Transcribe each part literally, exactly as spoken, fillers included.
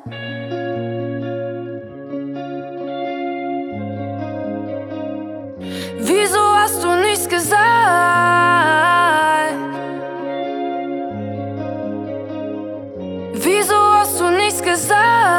Wieso hast du nichts gesagt? Wieso hast du nichts gesagt?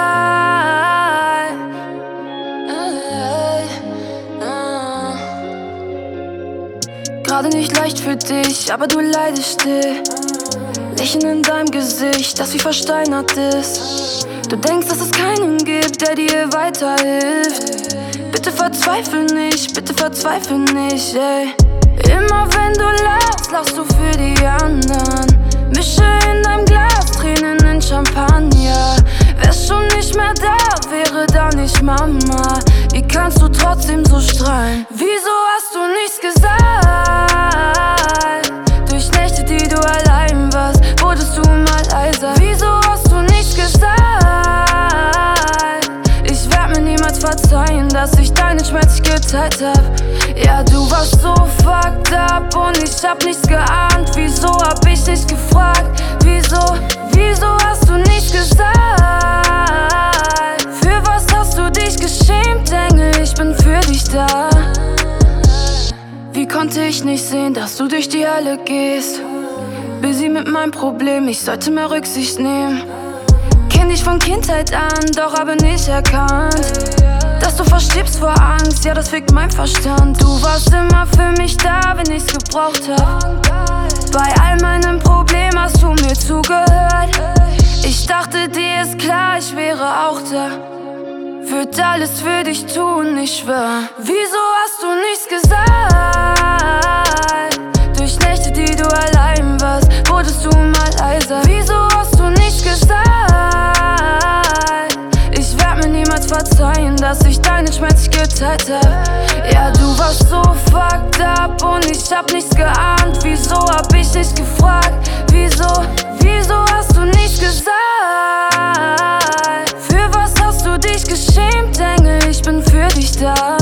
Gerade nicht leicht für dich, aber du leidest still. Lächeln in deinem Gesicht, das wie versteinert ist. Du denkst, dass es keinen gibt, der dir weiterhilft. Bitte verzweifel nicht, bitte verzweifel nicht, ey. Immer wenn du lachst, lachst du für die anderen. Mische in deinem Glas Tränen in Champagner. Wär's schon nicht mehr da, wäre da nicht Mama. Wie kannst du trotzdem so strahlen? Wieso hast du nichts gesagt? Durch Nächte, die du allein warst, wurdest du mal leiser. Wieso hast du nichts gesagt? Ich werd mir niemals verzeihen, dass ich deinen Schmerz nicht geteilt hab. Ja, du warst so fucked up und ich hab nichts geahnt. Wieso hab ich dich gefragt? Wieso, wieso hast du nichts gesagt? Für was hast du dich geschämt, Engel? Ich bin für dich da. Wie konnte ich nicht sehen, dass du durch die Hölle gehst? Busy mit meinem Problem, ich sollte mehr Rücksicht nehmen. Kenn dich von Kindheit an, doch habe nicht erkannt, dass du verstirbst vor Angst, ja das fickt mein Verstand. Du warst immer für mich da, wenn ich's gebraucht hab. Bei all meinen Problemen hast du mir zugehört. Ich dachte, dir ist klar, ich wäre auch da. Würd alles für dich tun, ich schwör. Wieso hast du nichts gesagt? Durch Nächte, die du allein warst, wurdest du mal leiser. Wieso hast du nichts gesagt? Ich werd mir niemals verzeihen, dass ich deinen Schmerz nicht geteilt hab. Ja, du warst so fucked up und ich hab nichts geahnt. Wieso hab ich dich gefragt? Wieso, wieso hast du nichts gesagt? Für was hast du dich geschämt, Engel? Ich bin für dich da.